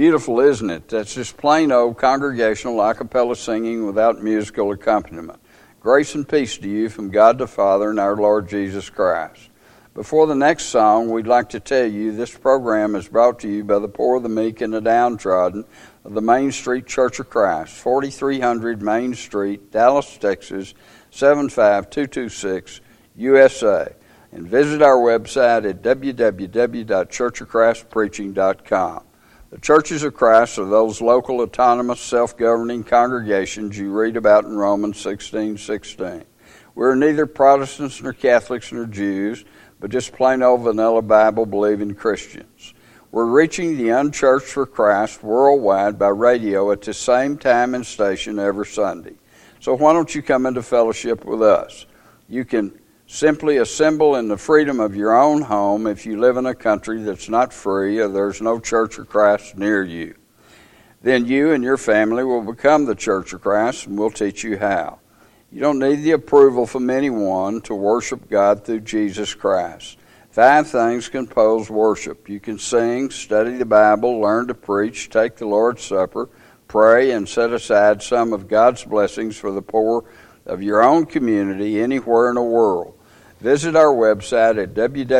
Beautiful, isn't it? That's just plain old congregational a cappella singing without musical accompaniment. Grace and peace to you from God the Father and our Lord Jesus Christ. Before the next song, we'd like to tell you this program is brought to you by the poor, the meek, and the downtrodden of the Main Street Church of Christ, 4300 Main Street, Dallas, Texas, 75226, USA. And visit our website at www.churchofchristpreaching.com. The Churches of Christ are those local, autonomous, self-governing congregations you read about in Romans 16:16. We're neither Protestants nor Catholics nor Jews, but just plain old vanilla Bible-believing Christians. We're reaching the unchurched for Christ worldwide by radio at the same time and station every Sunday. So why don't you come into fellowship with us? You can simply assemble in the freedom of your own home if you live in a country that's not free or there's no Church of Christ near you. Then you and your family will become the Church of Christ, and we'll teach you how. You don't need the approval from anyone to worship God through Jesus Christ. 5 things compose worship. You can sing, study the Bible, learn to preach, take the Lord's Supper, pray, and set aside some of God's blessings for the poor of your own community anywhere in the world. Visit our website at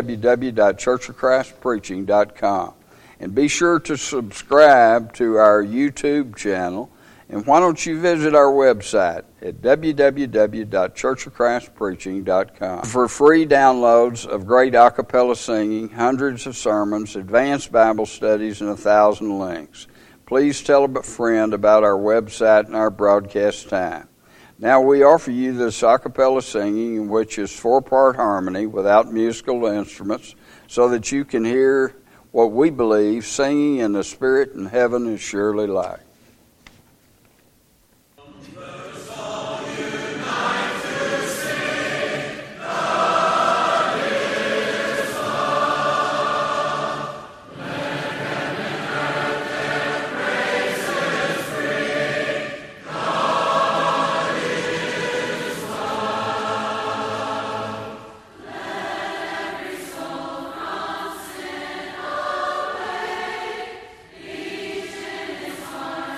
www.churchofchristpreaching.com. And be sure to subscribe to our YouTube channel. And why don't you visit our website at www.churchofchristpreaching.com for free downloads of great a cappella singing, hundreds of sermons, advanced Bible studies, and 1,000 links. Please tell a friend about our website and our broadcast time. Now we offer you this a cappella singing, which is 4-part harmony without musical instruments, so that you can hear what we believe singing in the Spirit in heaven is surely like. Each in his heart.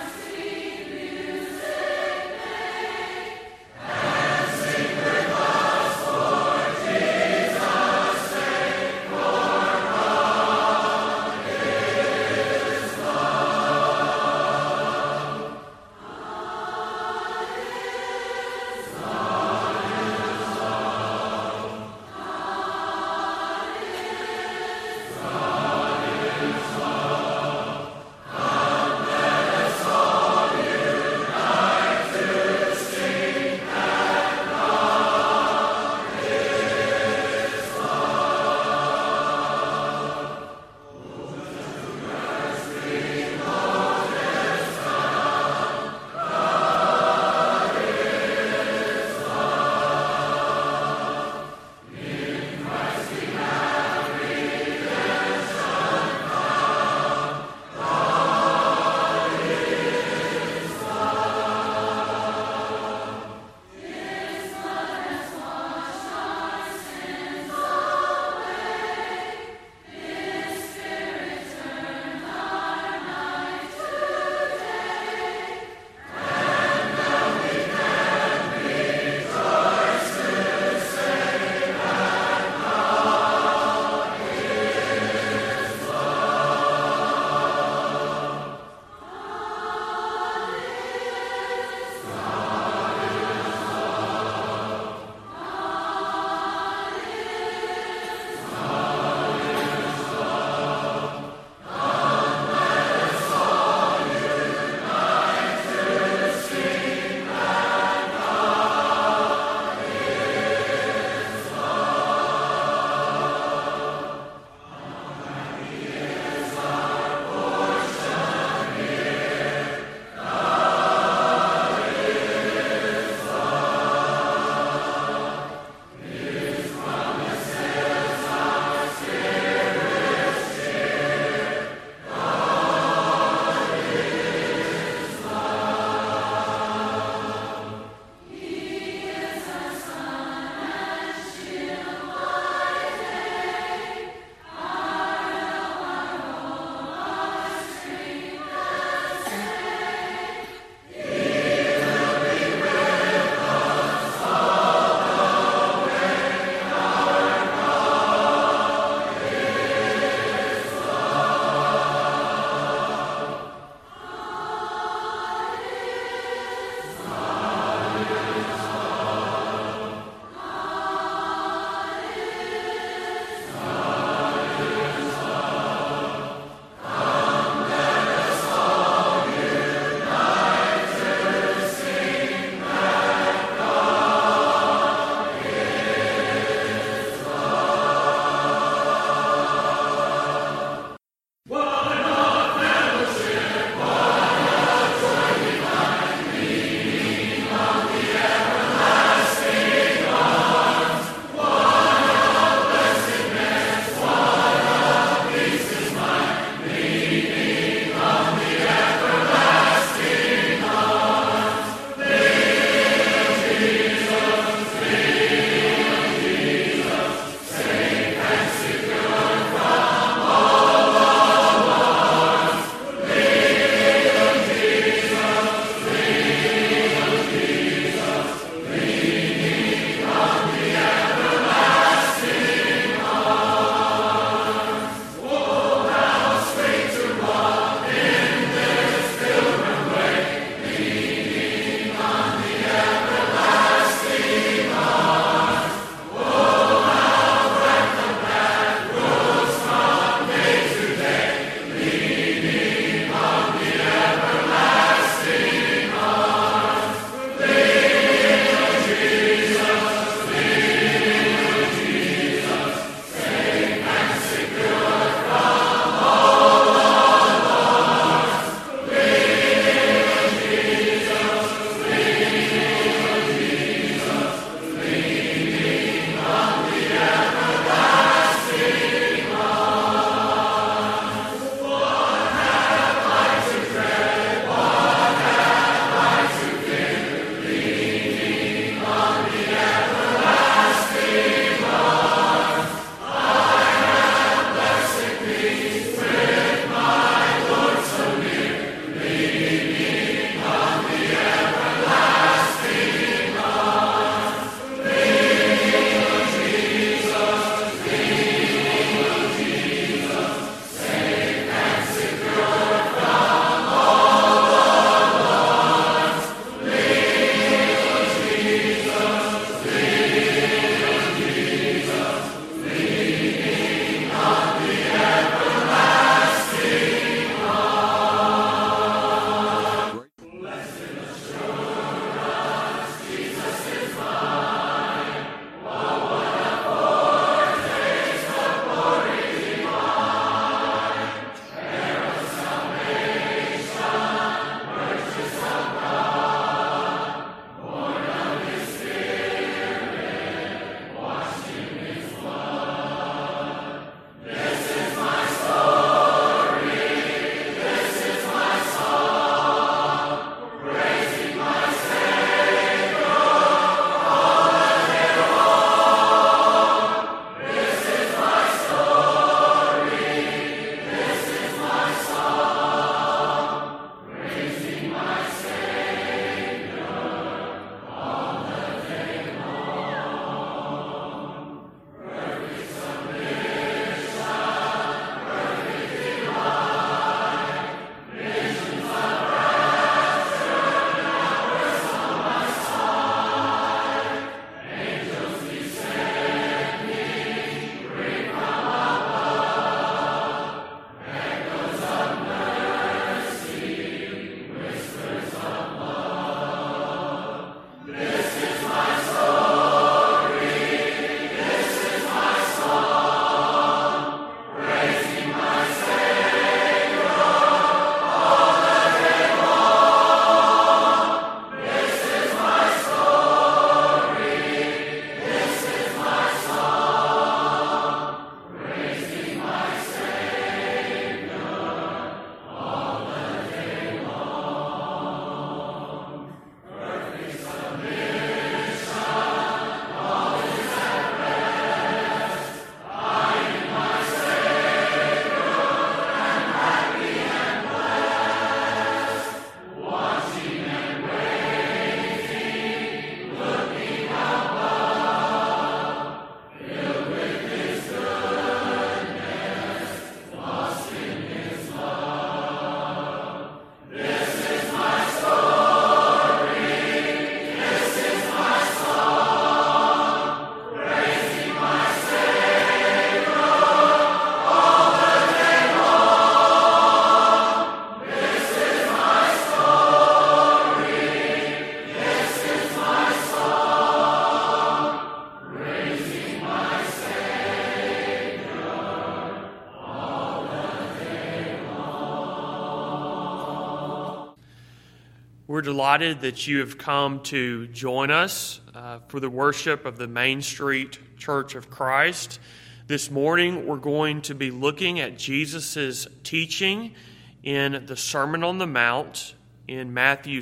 We're delighted that you have come to join us for the worship of the Main Street Church of Christ. This morning, we're going to be looking at Jesus' teaching in the Sermon on the Mount in Matthew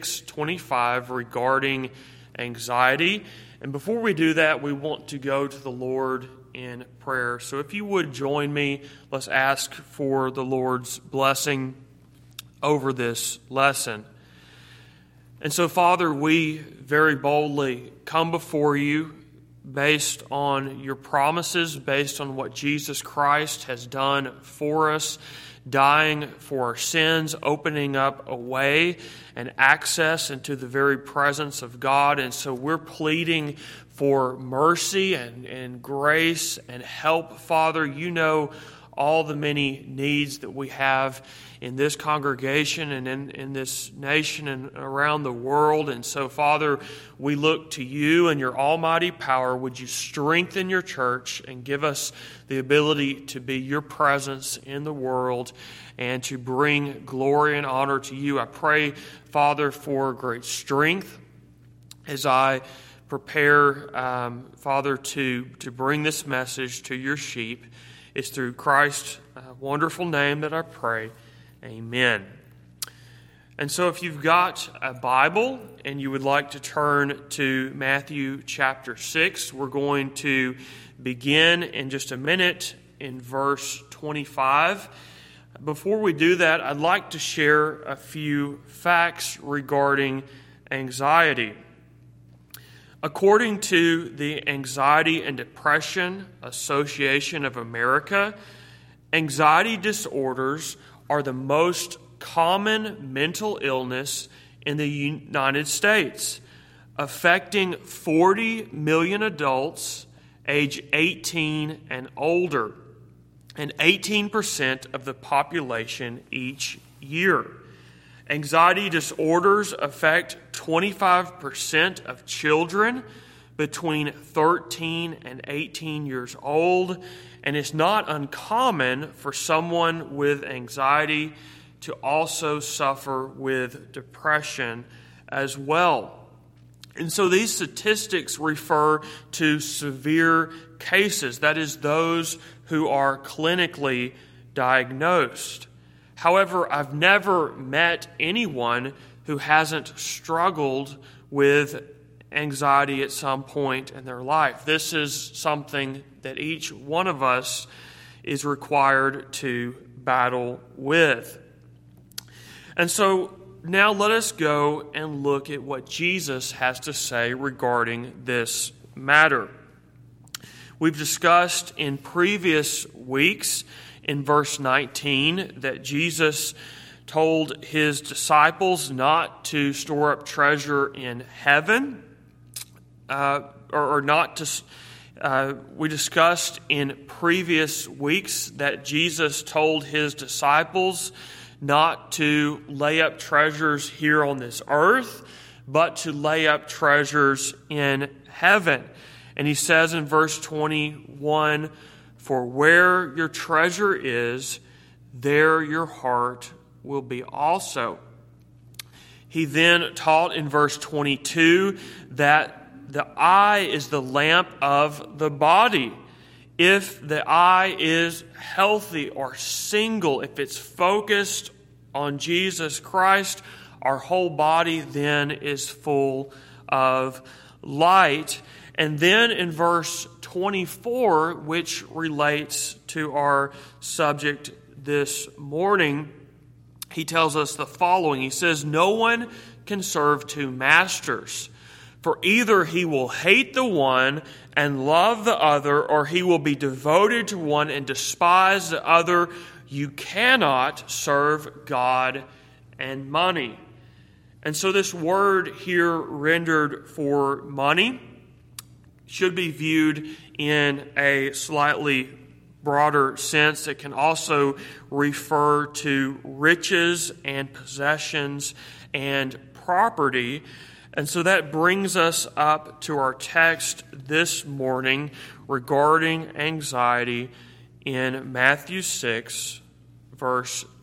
6:25 regarding anxiety. And before we do that, we want to go to the Lord in prayer. So if you would join me, let's ask for the Lord's blessing over this lesson. And so, Father, we very boldly come before you based on your promises, based on what Jesus Christ has done for us, dying for our sins, opening up a way and access into the very presence of God. And so we're pleading for mercy and grace and help. Father, you know all the many needs that we have in this congregation and in this nation and around the world. And so, Father, we look to you and your almighty power. Would you strengthen your church and give us the ability to be your presence in the world and to bring glory and honor to you. I pray, Father, for great strength as I prepare, Father, to bring this message to your sheep. It's through Christ's wonderful name that I pray. Amen. And so if you've got a Bible and you would like to turn to Matthew chapter 6, we're going to begin in just a minute in verse 25. Before we do that, I'd like to share a few facts regarding anxiety. According to the Anxiety and Depression Association of America, anxiety disorders are the most common mental illness in the United States, affecting 40 million adults age 18 and older, and 18% of the population each year. Anxiety disorders affect 25% of children between 13 and 18 years old, and it's not uncommon for someone with anxiety to also suffer with depression as well. And so these statistics refer to severe cases, that is, those who are clinically diagnosed. However, I've never met anyone who hasn't struggled with anxiety at some point in their life. This is something that each one of us is required to battle with. And so now let us go and look at what Jesus has to say regarding this matter. We've discussed in previous weeks in verse 19 that Jesus told his disciples not to store up treasure in heaven, we discussed in previous weeks that Jesus told his disciples not to lay up treasures here on this earth, but to lay up treasures in heaven. And he says in verse 21, "For where your treasure is, there your heart will be also." He then taught in verse 22 that the eye is the lamp of the body. If the eye is healthy or single, if it's focused on Jesus Christ, our whole body then is full of light. And then in verse 24, which relates to our subject this morning, he tells us the following. He says, "No one can serve two masters, for either he will hate the one and love the other, or he will be devoted to one and despise the other. You cannot serve God and money." And so this word here rendered for money should be viewed in a slightly broader sense. It can also refer to riches and possessions and property. And so that brings us up to our text this morning regarding anxiety in Matthew 6, verse 20.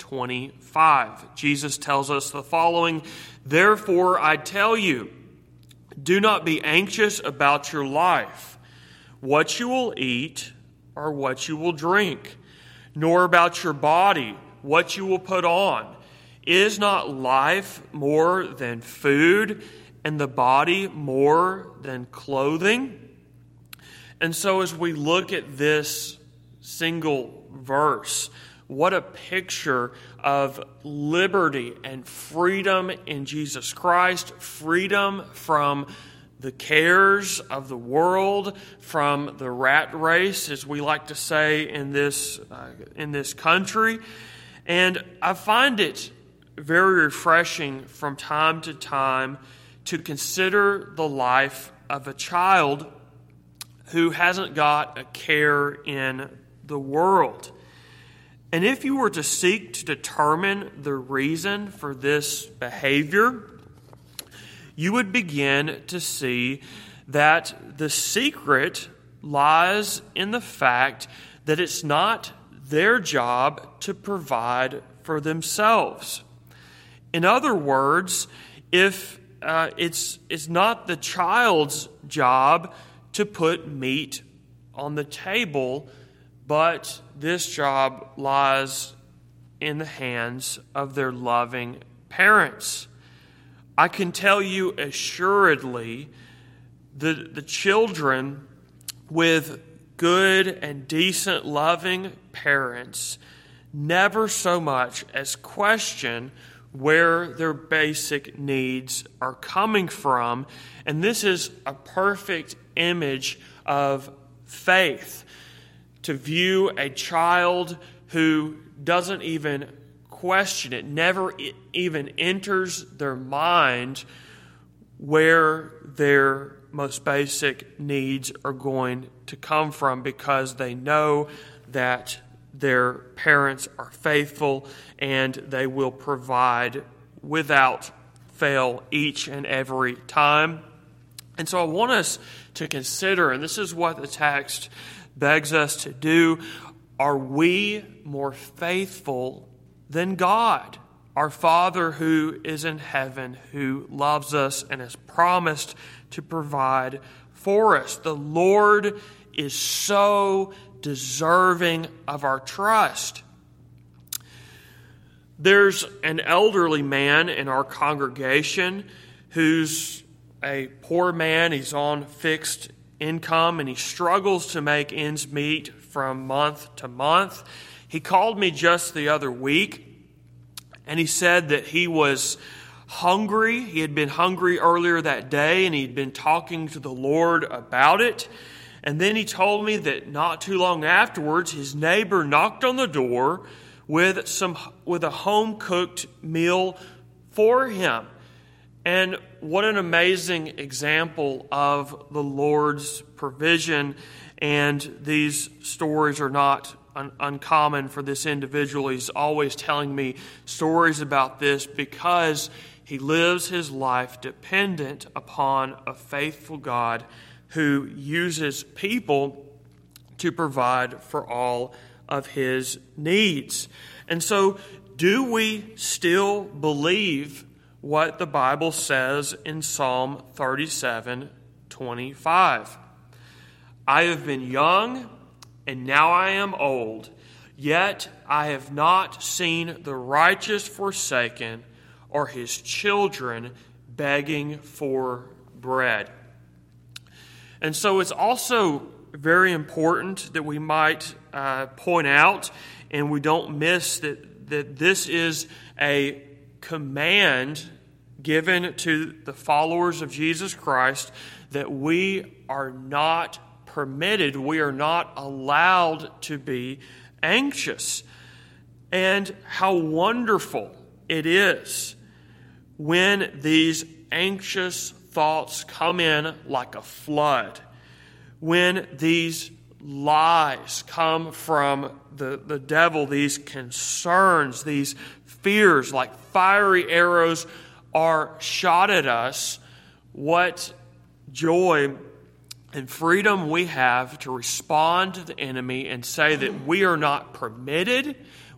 25. Jesus tells us the following, "Therefore I tell you, do not be anxious about your life, what you will eat or what you will drink, nor about your body, what you will put on. Is not life more than food, and the body more than clothing?" And so as we look at this single verse, what a picture of liberty and freedom in Jesus Christ, freedom from the cares of the world, from the rat race, as we like to say in this country. And I find it very refreshing from time to time to consider the life of a child who hasn't got a care in the world. And if you were to seek to determine the reason for this behavior, you would begin to see that the secret lies in the fact that it's not their job to provide for themselves. In other words, if it's not the child's job to put meat on the table, but this job lies in the hands of their loving parents. I can tell you assuredly, the children with good and decent, loving parents never so much as question where their basic needs are coming from. And this is a perfect image of faith. To view a child who doesn't even question it, never even enters their mind where their most basic needs are going to come from, because they know that their parents are faithful and they will provide without fail each and every time. And so I want us to consider, and this is what the text begs us to do, are we more faithful than God, our Father who is in heaven, who loves us and has promised to provide for us? The Lord is so deserving of our trust. There's an elderly man in our congregation who's a poor man. He's on fixed income and he struggles to make ends meet from month to month. He called me just the other week and he said that he was hungry. He had been hungry earlier that day and he'd been talking to the Lord about it. And then he told me that not too long afterwards, his neighbor knocked on the door with a home-cooked meal for him. And what an amazing example of the Lord's provision. And these stories are not uncommon for this individual. He's always telling me stories about this because he lives his life dependent upon a faithful God who uses people to provide for all of his needs. And so, do we still believe what the Bible says in Psalm 37:25? I have been young, and now I am old, yet I have not seen the righteous forsaken, or his children begging for bread. And so it's also very important that we might point out, and we don't miss that this is a command given to the followers of Jesus Christ, that we are not permitted, we are not allowed to be anxious. And how wonderful it is when these anxious thoughts come in like a flood, when these lies come from the devil, these concerns, these fears like fiery arrows are shot at us. What joy and freedom we have to respond to the enemy and say that we are not permitted,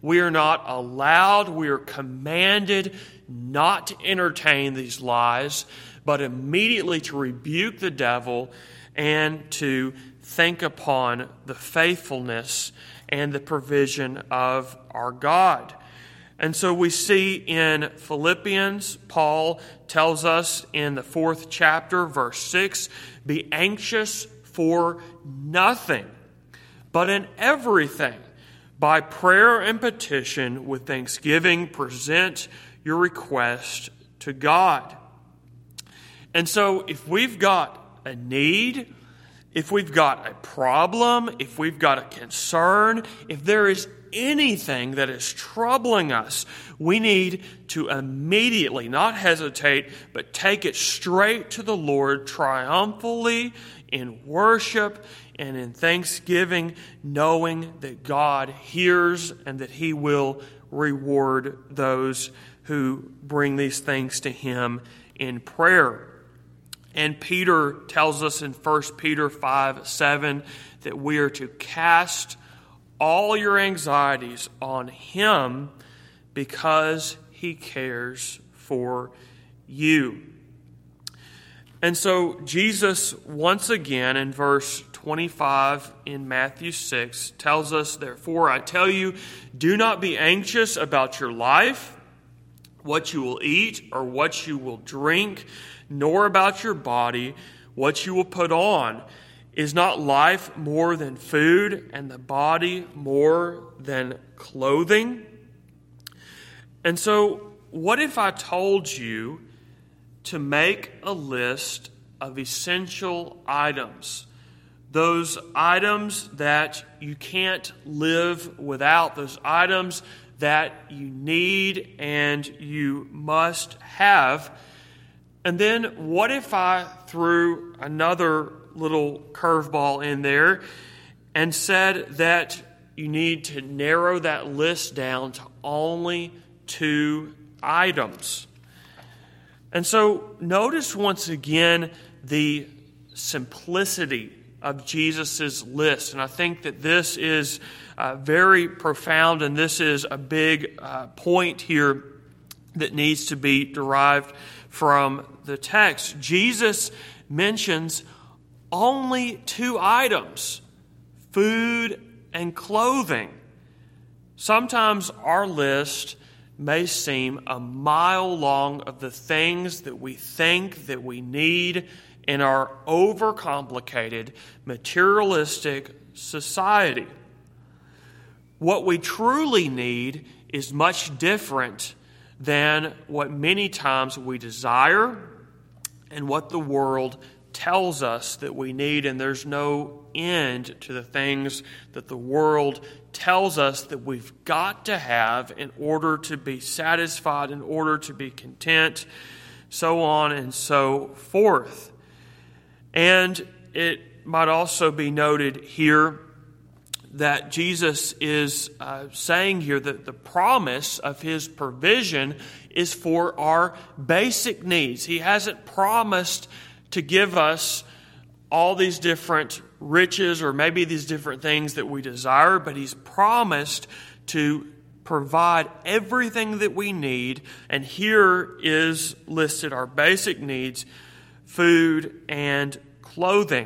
We are not allowed, we are commanded not to entertain these lies, but immediately to rebuke the devil and to think upon the faithfulness and the provision of our God. And so we see in Philippians, Paul tells us in the 4th chapter, verse 6, be anxious for nothing, but in everything, by prayer and petition, with thanksgiving, present your request to God. And so if we've got a need, if we've got a problem, if we've got a concern, if there is anything that is troubling us, we need to immediately, not hesitate, but take it straight to the Lord triumphantly in worship and in thanksgiving, knowing that God hears and that He will reward those who bring these things to Him in prayer. And Peter tells us in 1 Peter 5:7 that we are to cast all your anxieties on Him because He cares for you. And so Jesus, once again in verse 25 in Matthew 6, tells us, therefore I tell you, do not be anxious about your life, what you will eat or what you will drink, nor about your body, what you will put on. Is not life more than food, and the body more than clothing? And so, what if I told you to make a list of essential items? Those items that you can't live without, those items that you need and you must have. And then what if I threw another little curveball in there and said that you need to narrow that list down to only 2 items? And so notice once again the simplicity of Jesus' list. And I think that this is very profound, and this is a big point here that needs to be derived from the text. Jesus mentions only 2 items, food and clothing. Sometimes our list may seem a mile long of the things that we think that we need in our overcomplicated, materialistic society. What we truly need is much different than what many times we desire and what the world tells us that we need. And there's no end to the things that the world tells us that we've got to have in order to be satisfied, in order to be content, so on and so forth. And it might also be noted here that Jesus is saying here that the promise of His provision is for our basic needs. He hasn't promised to give us all these different riches or maybe these different things that we desire, but He's promised to provide everything that we need. And here is listed our basic needs: food and clothing.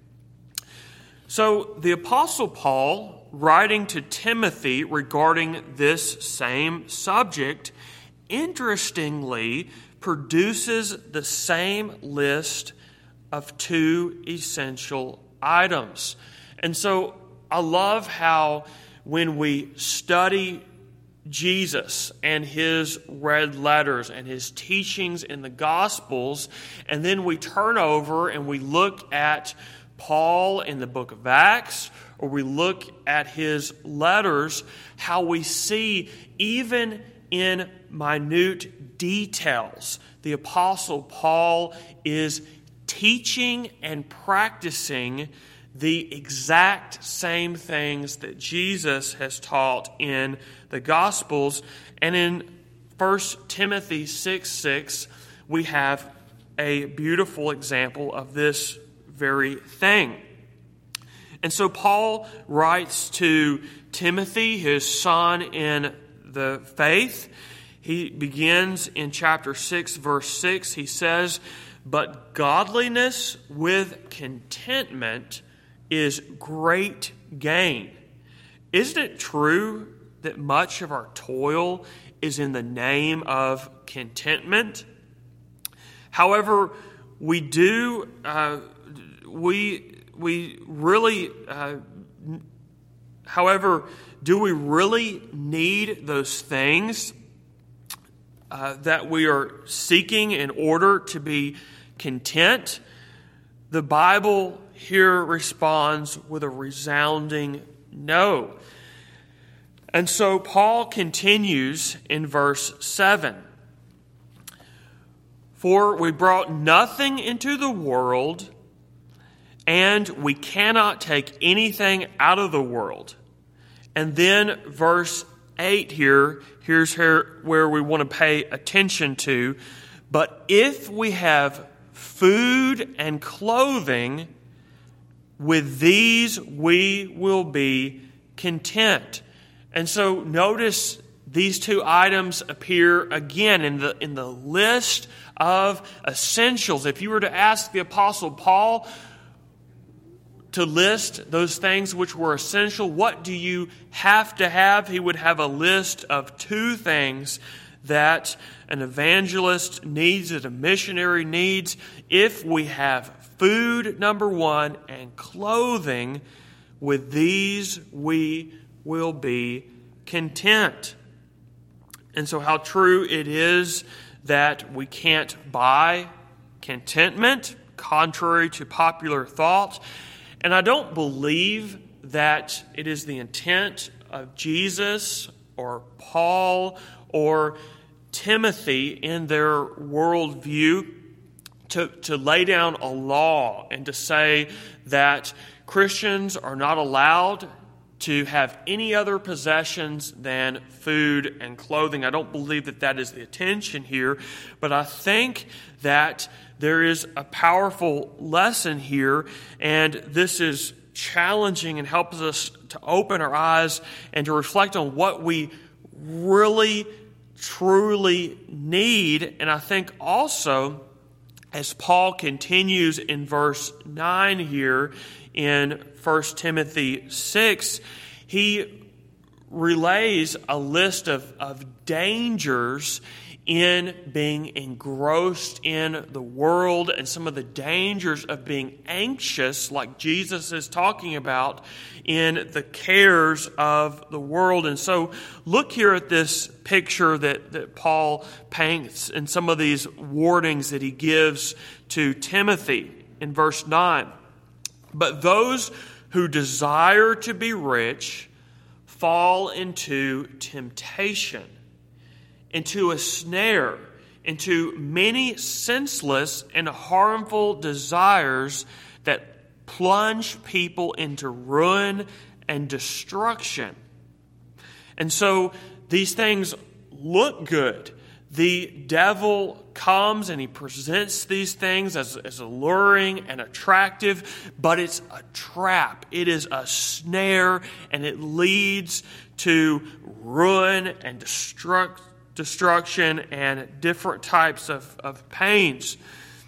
So the Apostle Paul, writing to Timothy regarding this same subject, interestingly produces the same list of 2 essential items. And so I love how when we study Jesus and His red letters and His teachings in the Gospels, and then we turn over and we look at Paul in the book of Acts, or we look at his letters, how we see even in minute details, the Apostle Paul is teaching and practicing the exact same things that Jesus has taught in the Gospels. And in 1 Timothy 6:6, we have a beautiful example of this very thing. And so Paul writes to Timothy, his son in the faith. He begins in chapter 6, verse 6. He says, "But godliness with contentment is great gain." Isn't it true that much of our toil is in the name of contentment? However, we do we really need those things that we are seeking in order to be content? The Bible here responds with a resounding no. And so Paul continues in verse 7. "For we brought nothing into the world, and we cannot take anything out of the world." And then verse 8 here's where we want to pay attention to. "But if we have food and clothing, with these we will be content." And so notice these two items appear again in the list of essentials. If you were to ask the Apostle Paul to list those things which were essential, what do you have to have? He would have a list of two things that an evangelist needs, that a missionary needs. If we have food, number one, and clothing, with these we will be content. And so how true it is that we can't buy contentment, contrary to popular thought. And I don't believe that it is the intent of Jesus or Paul or Timothy in their worldview to lay down a law and to say that Christians are not allowed to have any other possessions than food and clothing. I don't believe that that is the intention here, but I think that there is a powerful lesson here, and this is challenging and helps us to open our eyes and to reflect on what we really, truly need. And I think also, as Paul continues in verse 9 here in 1 Timothy 6, he relays a list of dangers in being engrossed in the world and some of the dangers of being anxious, like Jesus is talking about, in the cares of the world. And so look here at this picture that Paul paints and some of these warnings that he gives to Timothy in verse 9. "But those who desire to be rich fall into temptation, into a snare, into many senseless and harmful desires that plunge people into ruin and destruction." And so these things look good. The devil comes and he presents these things as alluring and attractive, but it's a trap. It is a snare, and it leads to ruin and destruction and different types of pains.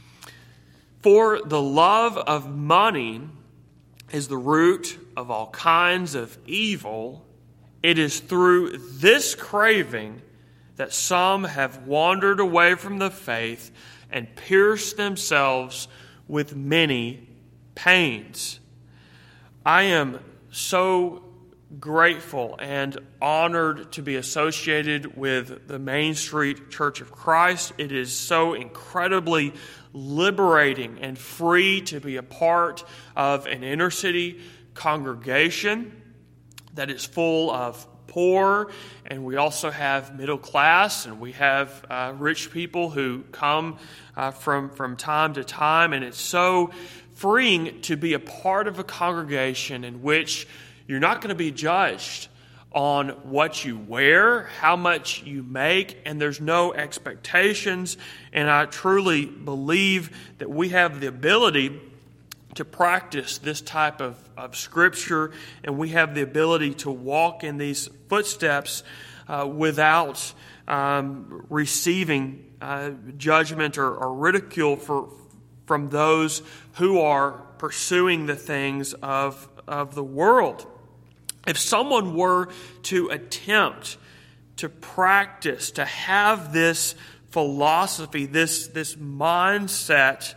"For the love of money is the root of all kinds of evil. It is through this craving that some have wandered away from the faith and pierced themselves with many pains." I am so grateful and honored to be associated with the Main Street Church of Christ. It is so incredibly liberating and free to be a part of an inner city congregation that is full of poor, and we also have middle class, and we have rich people who come from time to time. And it's so freeing to be a part of a congregation in which you're not going to be judged on what you wear, how much you make, and there's no expectations. And I truly believe that we have the ability to practice this type of Scripture, and we have the ability to walk in these footsteps without receiving judgment or ridicule from those who are pursuing the things of the world. If someone were to attempt to practice, to have this philosophy, this mindset,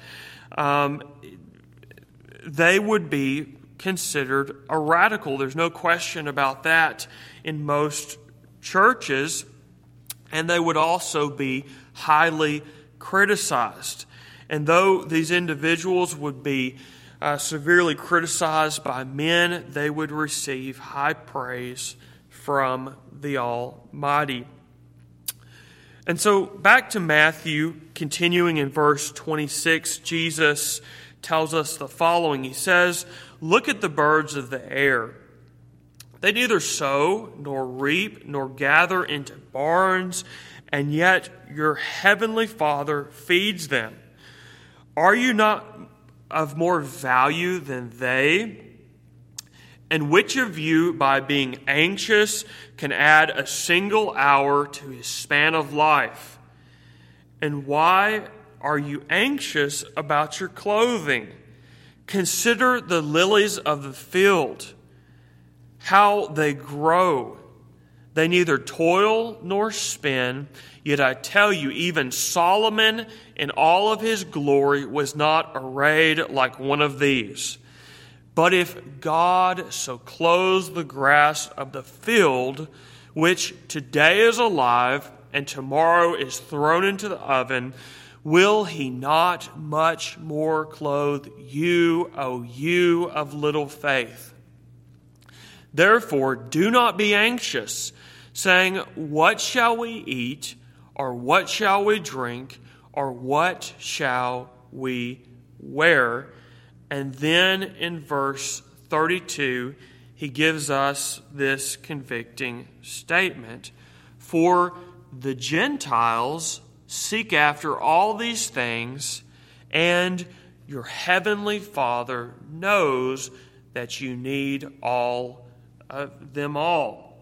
they would be considered a radical. There's no question about that in most churches, and they would also be highly criticized. And though these individuals would be severely criticized by men, they would receive high praise from the Almighty. And so back to Matthew, continuing in verse 26, Jesus tells us the following. He says, "Look at the birds of the air. They neither sow, nor reap, nor gather into barns, and yet your heavenly Father feeds them. Are you not of more value than they? And which of you, by being anxious, can add a single hour to his span of life? And why are you anxious about your clothing? Consider the lilies of the field, how they grow. They neither toil nor spin. Yet I tell you, even Solomon in all of his glory was not arrayed like one of these. But if God so clothes the grass of the field, which today is alive and tomorrow is thrown into the oven, will he not much more clothe you, O you of little faith? Therefore, do not be anxious, saying, what shall we eat, or what shall we drink, or what shall we wear? And then in verse 32, he gives us this convicting statement. For the Gentiles seek after all these things, and your heavenly Father knows that you need all of them all.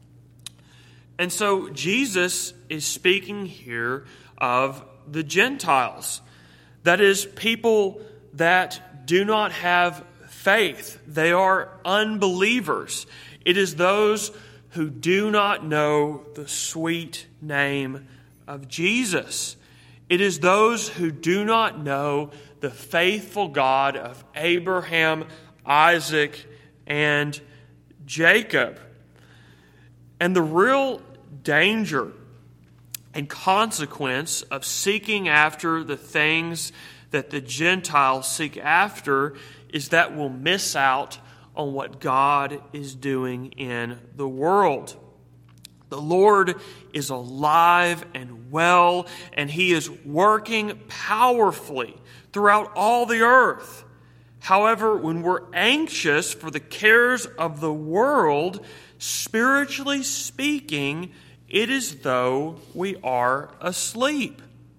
And so Jesus is speaking here of the Gentiles. That is, people that do not have faith. They are unbelievers. It is those who do not know the sweet name of Jesus. It is those who do not know the faithful God of Abraham, Isaac, and Jacob. And the real danger and consequence of seeking after the things that the Gentiles seek after is that we'll miss out on what God is doing in the world. The Lord is alive and well, and He is working powerfully throughout all the earth. However, when we're anxious for the cares of the world, spiritually speaking, it is though we are asleep.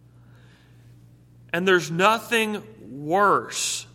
And there's nothing worse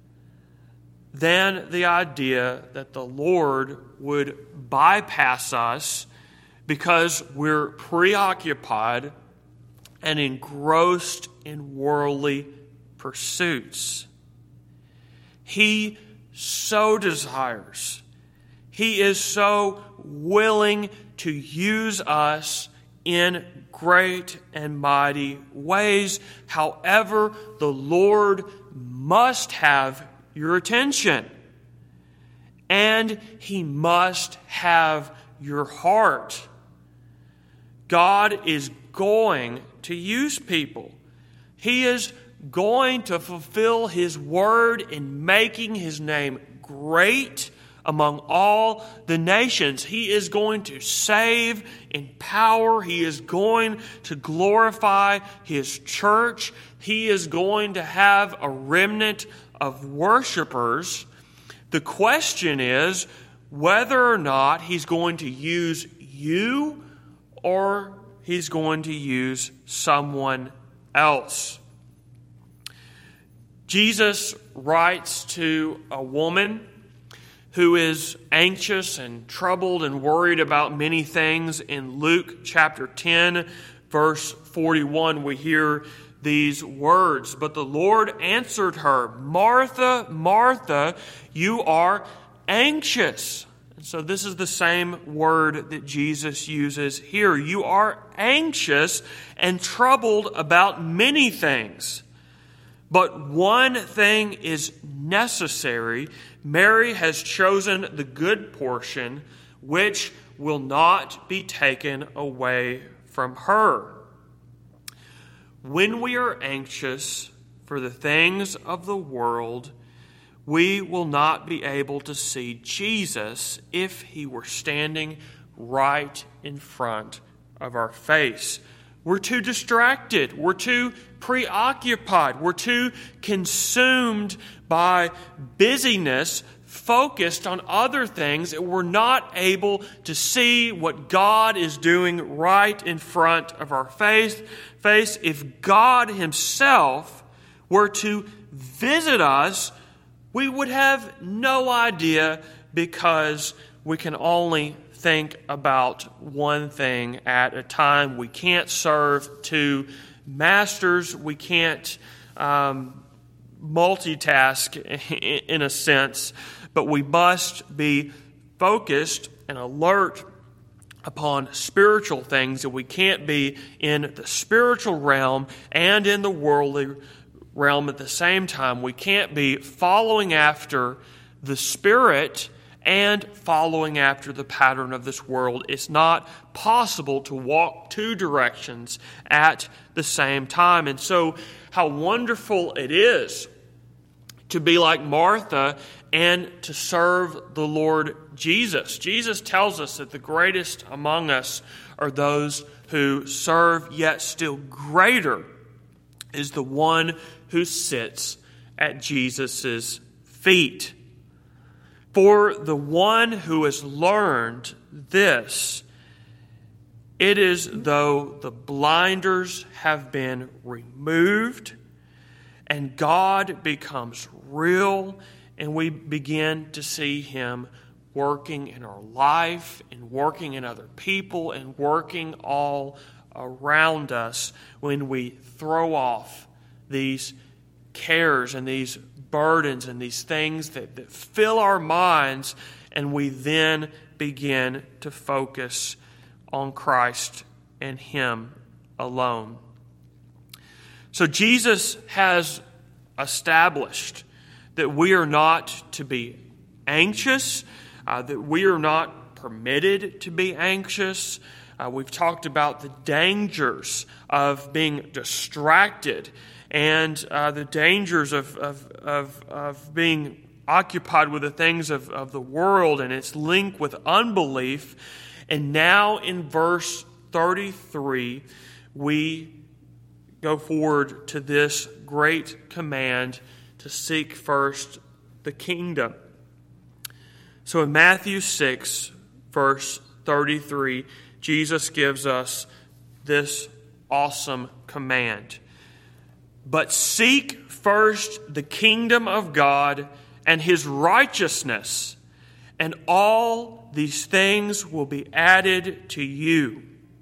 than the idea that the Lord would bypass us because we're preoccupied and engrossed in worldly pursuits. He so desires, He is so willing to use us in great and mighty ways. However, the Lord must have your attention, and He must have your heart. God is going to use people. He is going to fulfill His word in making His name great among all the nations. He is going to save in power. He is going to glorify His church. He is going to have a remnant of worshipers. The question is whether or not He's going to use you or He's going to use someone else. Jesus writes to a woman who is anxious and troubled and worried about many things. In Luke chapter 10, verse 41, we hear these words, "But the Lord answered her, 'Martha, Martha, you are anxious.'" And so this is the same word that Jesus uses here. You are anxious and troubled about many things. But one thing is necessary. Mary has chosen the good portion, which will not be taken away from her. When we are anxious for the things of the world, we will not be able to see Jesus if he were standing right in front of our face. We're too distracted. We're too preoccupied. We're too consumed by busyness, focused on other things, that we're not able to see what God is doing right in front of our face. If God himself were to visit us, we would have no idea, because we can only think about one thing at a time. We can't serve two masters. We can't multitask in a sense, but we must be focused and alert upon spiritual things, and we can't be in the spiritual realm and in the worldly realm at the same time. We can't be following after the Spirit and following after the pattern of this world. It's not possible to walk two directions at the same time. And so how wonderful it is to be like Martha and to serve the Lord Jesus. Jesus tells us that the greatest among us are those who serve, yet still greater is the one who sits at Jesus' feet. For the one who has learned this, it is though the blinders have been removed and God becomes real, and we begin to see him working in our life and working in other people and working all around us when we throw off these cares and these burdens and these things that fill our minds, and we then begin to focus on Christ and him alone. So Jesus has established that we are not to be anxious, that we are not permitted to be anxious. We've talked about the dangers of being distracted and the dangers of being occupied with the things of the world and its link with unbelief. And now in verse 33, we go forward to this great command to seek first the kingdom. So in Matthew 6, verse 33, Jesus gives us this awesome command. But seek first the kingdom of God and his righteousness, and all these things will be added to you.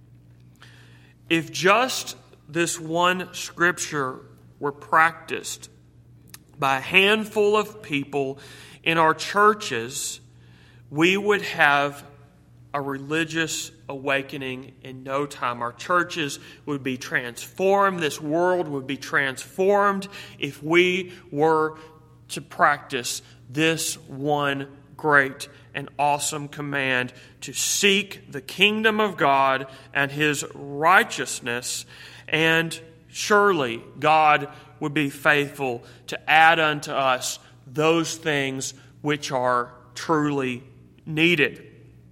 If just this one scripture were practiced by a handful of people in our churches, we would have a religious awakening in no time. Our churches would be transformed. This world would be transformed if we were to practice this one great and awesome command to seek the kingdom of God and his righteousness, and surely God would be faithful to add unto us those things which are truly needed.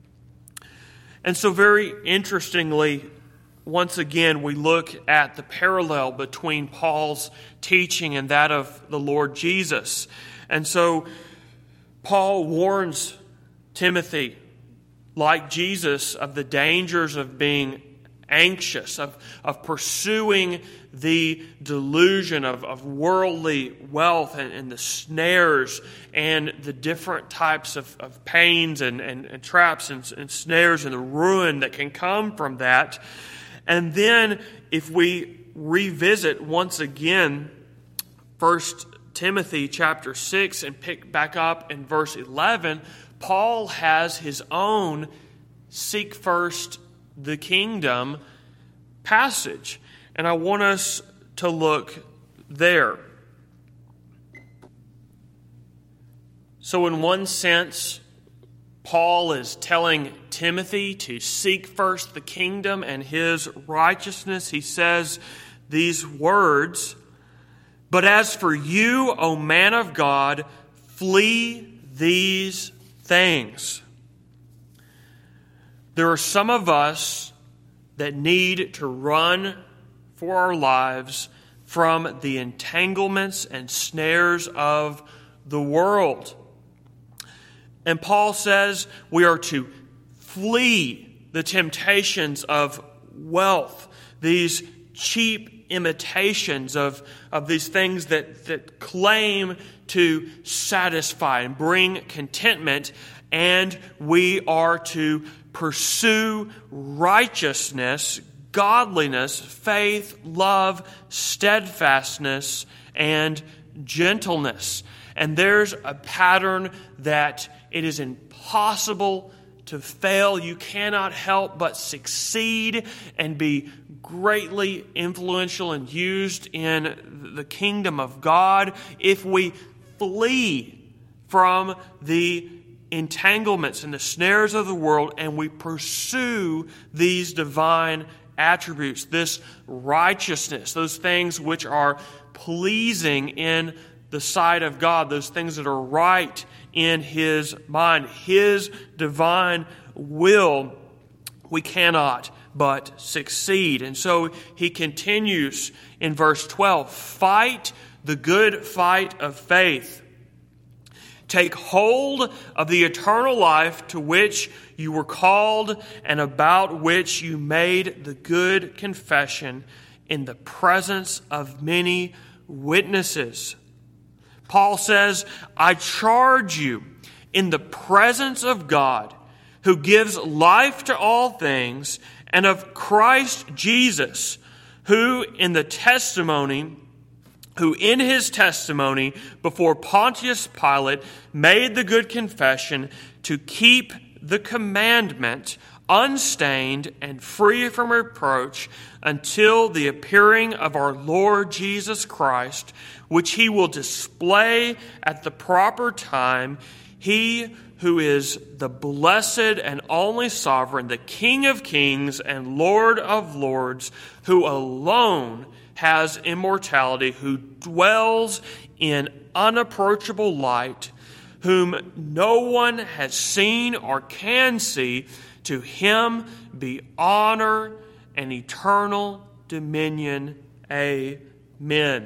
And so very interestingly, once again, we look at the parallel between Paul's teaching and that of the Lord Jesus. And so Paul warns Timothy, like Jesus, of the dangers of being anxious, of pursuing the delusion of worldly wealth and the snares and the different types of pains and traps and snares and the ruin that can come from that. And then if we revisit once again 1 Timothy chapter 6 and pick back up in verse 11, Paul has his own seek first the kingdom passage. And I want us to look there. So in one sense, Paul is telling Timothy to seek first the kingdom and his righteousness. He says these words, "But as for you, O man of God, flee these things." There are some of us that need to run for our lives from the entanglements and snares of the world. And Paul says we are to flee the temptations of wealth, these cheap imitations of these things that claim to satisfy and bring contentment, and we are to pursue righteousness, godliness, faith, love, steadfastness, and gentleness. And there's a pattern that it is impossible to fail. You cannot help but succeed and be greatly influential and used in the kingdom of God if we flee from the entanglements and the snares of the world and we pursue these divine attributes, this righteousness, those things which are pleasing in the sight of God, those things that are right in His mind, His divine will. We cannot but succeed. And so he continues in verse 12, "Fight the good fight of faith. Take hold of the eternal life to which you were called and about which you made the good confession in the presence of many witnesses." Paul says, I charge you in the presence of God, who gives life to all things, and of Christ Jesus, who in his testimony before Pontius Pilate made the good confession to keep the commandment unstained and free from reproach until the appearing of our Lord Jesus Christ, which he will display at the proper time, he who is the blessed and only sovereign, the King of kings and Lord of lords, who alone has immortality, who dwells in unapproachable light, whom no one has seen or can see. To him be honor and eternal dominion. Amen.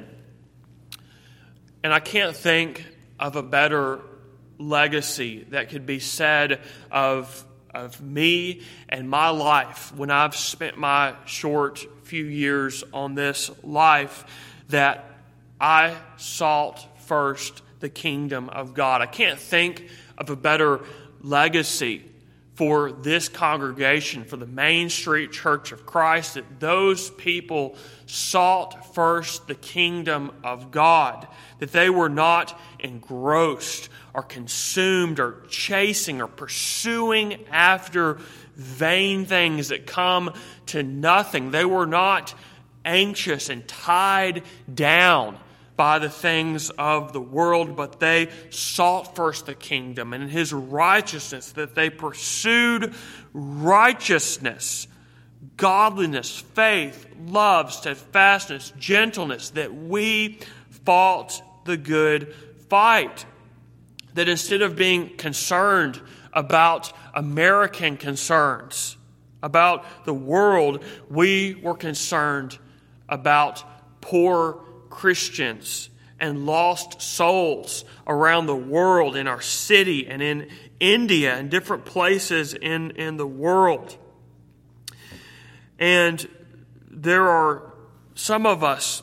And I can't think of a better legacy that could be said of me and my life when I've spent my short few years on this life, that I sought first the kingdom of God. I can't think of a better legacy for this congregation, for the Main Street Church of Christ, that those people sought first the kingdom of God, that they were not engrossed or consumed or chasing or pursuing after vain things that come to nothing. They were not anxious and tied down by the things of the world, but they sought first the kingdom and His righteousness, that they pursued righteousness, godliness, faith, love, steadfastness, gentleness, that we fought the good fight. That instead of being concerned about American concerns, about the world, we were concerned about poor Christians and lost souls around the world, in our city and in India and different places in the world. And there are some of us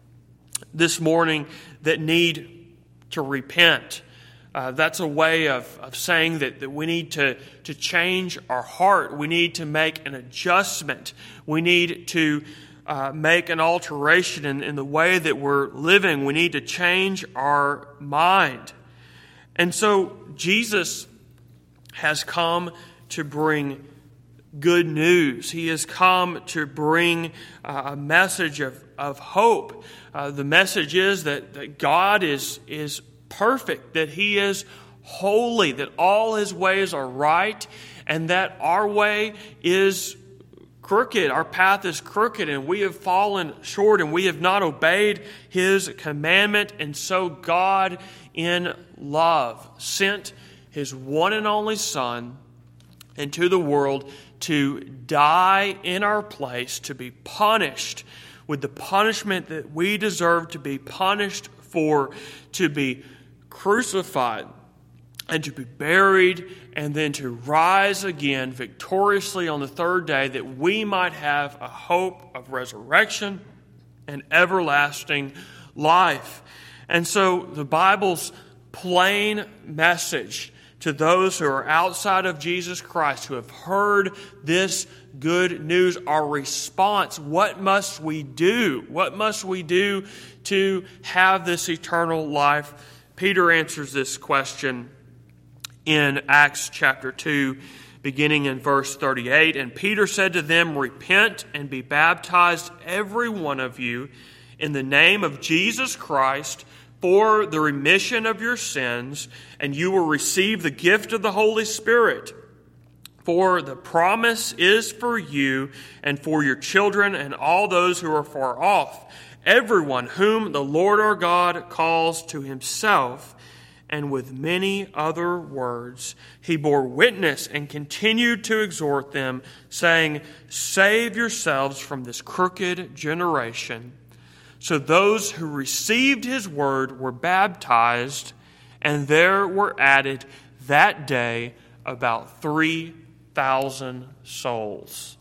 this morning that need to repent. That's a way of saying that we need to change our heart. We need to make an adjustment. We need to make an alteration in the way that we're living. We need to change our mind. And so Jesus has come to bring good news. He has come to bring a message of hope. The message is that God is perfect, that He is holy, that all His ways are right, and that our way is crooked. Our path is crooked, and we have fallen short, and we have not obeyed His commandment. And so God, in love, sent His one and only Son into the world to die in our place, to be punished with the punishment that we deserve to be punished for, to be crucified and to be buried, and then to rise again victoriously on the third day, that we might have a hope of resurrection and everlasting life. And so the Bible's plain message to those who are outside of Jesus Christ, who have heard this good news, our response, what must we do? What must we do to have this eternal life? Peter answers this question in Acts chapter 2, beginning in verse 38. And Peter said to them, "Repent and be baptized, every one of you, in the name of Jesus Christ, for the remission of your sins, and you will receive the gift of the Holy Spirit. For the promise is for you and for your children and all those who are far off, everyone whom the Lord our God calls to Himself." And with many other words, he bore witness and continued to exhort them, saying, "Save yourselves from this crooked generation." So those who received his word were baptized, and there were added that day about 3,000 souls.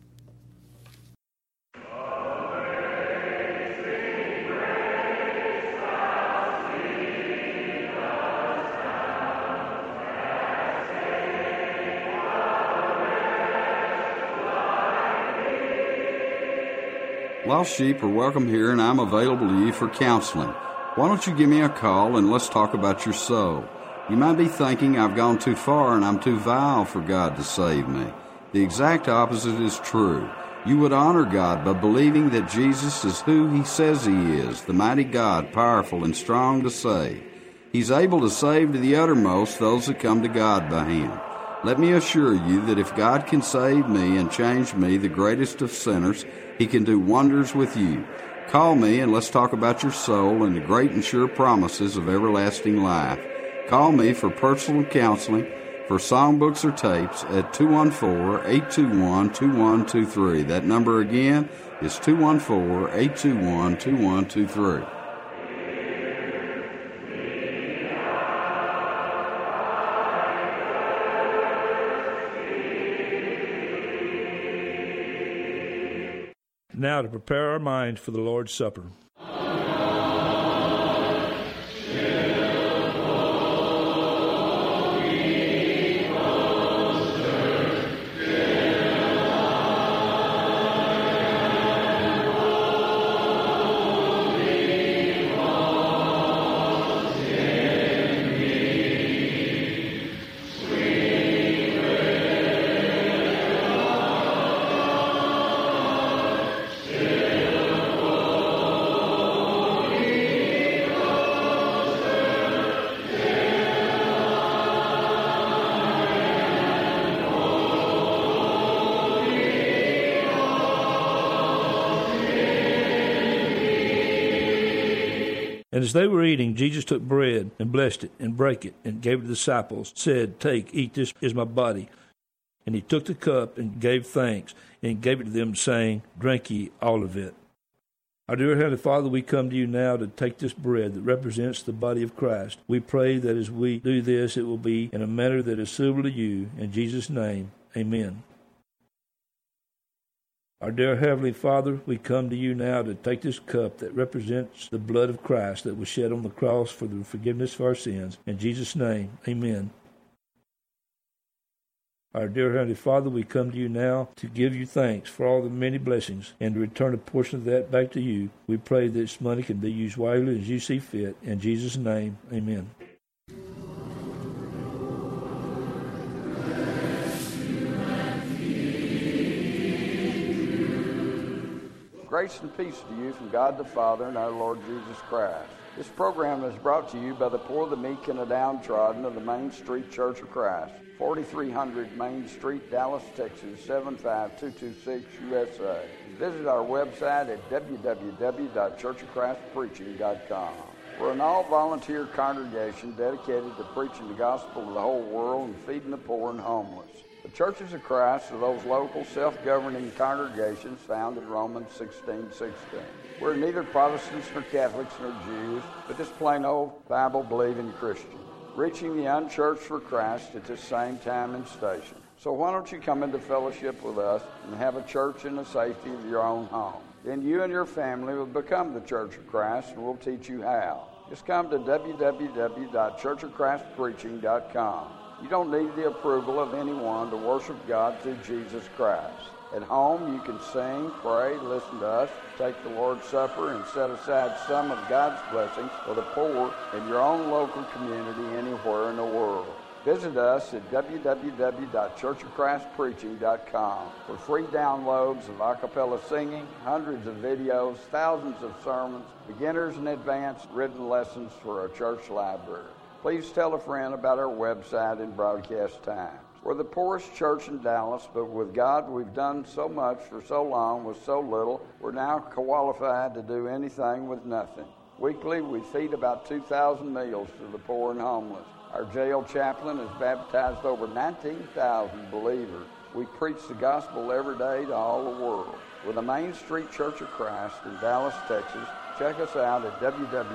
Lost sheep are welcome here, and I'm available to you for counseling. Why don't you give me a call and let's talk about your soul? You might be thinking I've gone too far and I'm too vile for God to save me. The exact opposite is true. You would honor God by believing that Jesus is who He says He is, the mighty God, powerful and strong to save. He's able to save to the uttermost those that come to God by Him. Let me assure you that if God can save me and change me, the greatest of sinners, He can do wonders with you. Call me and let's talk about your soul and the great and sure promises of everlasting life. Call me for personal counseling, for songbooks or tapes at 214-821-2123. That number again is 214-821-2123. Now to prepare our minds for the Lord's Supper. And as they were eating, Jesus took bread and blessed it and brake it and gave it to the disciples, said, "Take, eat, this is my body." And He took the cup and gave thanks and gave it to them, saying, "Drink ye all of it. Our dear Heavenly Father, we come to you now to take this bread that represents the body of Christ. We pray that as we do this, it will be in a manner that is suitable to you. In Jesus' name, amen. Our dear Heavenly Father, we come to you now to take this cup that represents the blood of Christ that was shed on the cross for the forgiveness of our sins. In Jesus' name, amen. Our dear Heavenly Father, we come to you now to give you thanks for all the many blessings and to return a portion of that back to you. We pray that this money can be used wisely as you see fit. In Jesus' name, amen. Grace and peace to you from God the Father and our Lord Jesus Christ. This program is brought to you by the poor, the meek, and the downtrodden of the Main Street Church of Christ, 4300 Main Street, Dallas, Texas, 75226 USA. Visit our website at www.churchofchristpreaching.com. We're an all-volunteer congregation dedicated to preaching the gospel to the whole world and feeding the poor and homeless. The Churches of Christ are those local self-governing congregations found in Romans 16:16. We're neither Protestants nor Catholics nor Jews, but just plain old Bible-believing Christians, reaching the unchurched for Christ at the same time and station. So why don't you come into fellowship with us and have a church in the safety of your own home? Then you and your family will become the Church of Christ, and we'll teach you how. Just come to www.churchofchristpreaching.com. You don't need the approval of anyone to worship God through Jesus Christ. At home, you can sing, pray, listen to us, take the Lord's Supper, and set aside some of God's blessings for the poor in your own local community anywhere in the world. Visit us at www.churchofchristpreaching.com for free downloads of a cappella singing, hundreds of videos, thousands of sermons, beginners and advanced written lessons for our church library. Please tell a friend about our website and broadcast times. We're the poorest church in Dallas, but with God we've done so much for so long with so little, we're now qualified to do anything with nothing. Weekly, we feed about 2,000 meals to the poor and homeless. Our jail chaplain has baptized over 19,000 believers. We preach the gospel every day to all the world. We're the Main Street Church of Christ in Dallas, Texas. Check us out at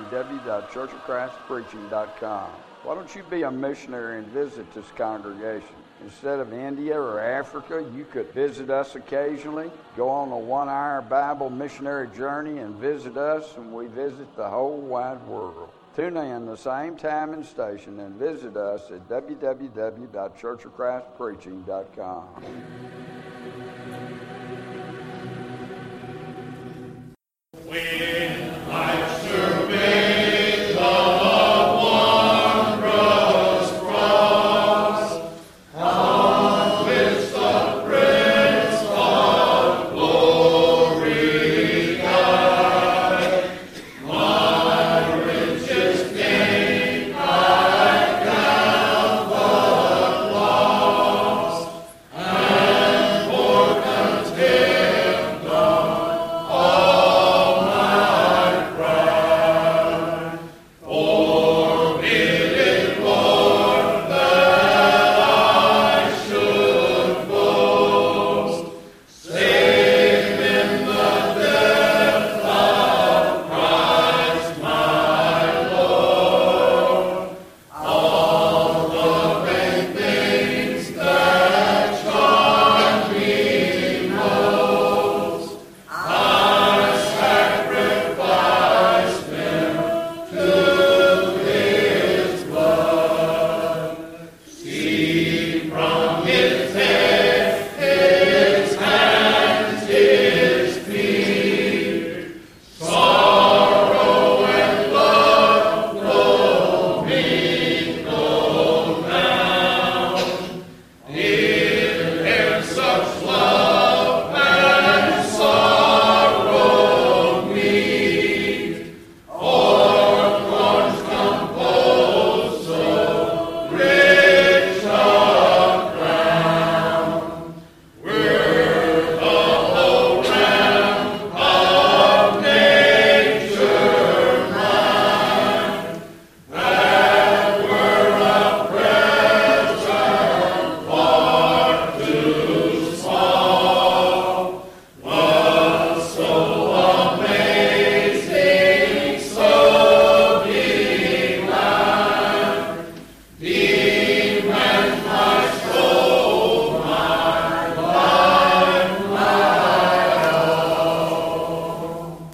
www.churchofchristpreaching.com. Why don't you be a missionary and visit this congregation? Instead of India or Africa, you could visit us occasionally, go on a 1-hour Bible missionary journey and visit us, and we visit the whole wide world. Tune in the same time and station and visit us at www.churchofchristpreaching.com. When